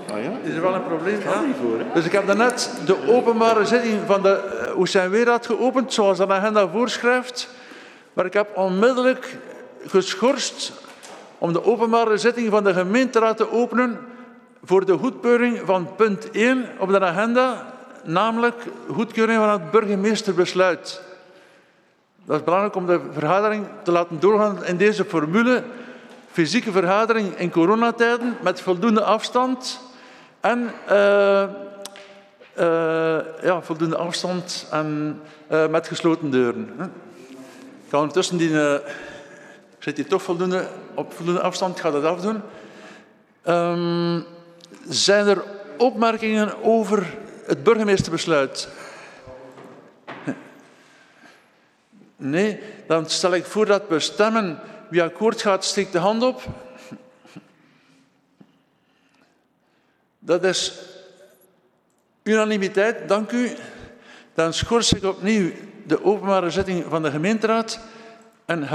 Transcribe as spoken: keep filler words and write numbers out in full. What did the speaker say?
Ah, ja? Is er wel een probleem? Gaat Ja. niet voor, hè? Dus ik heb daarnet de openbare zitting van de uh, Oestijnweerraad geopend, zoals de agenda voorschrijft. Maar ik heb onmiddellijk geschorst om de openbare zitting van de gemeenteraad te openen voor de goedkeuring van punt één op de agenda, namelijk goedkeuring van het burgemeesterbesluit. Dat is belangrijk om de vergadering te laten doorgaan in deze formule. Fysieke vergadering in coronatijden met voldoende afstand en uh, uh, ja, voldoende afstand en uh, met gesloten deuren. Ik ga ondertussen die, uh, ik zit hier toch voldoende, op voldoende afstand, ik ga dat afdoen. Um, zijn er opmerkingen over het burgemeesterbesluit? Nee, dan stel ik voor dat we stemmen. Wie akkoord gaat, steekt de hand op. Dat is unanimiteit, dank u. Dan schors ik opnieuw de openbare zitting van de gemeenteraad en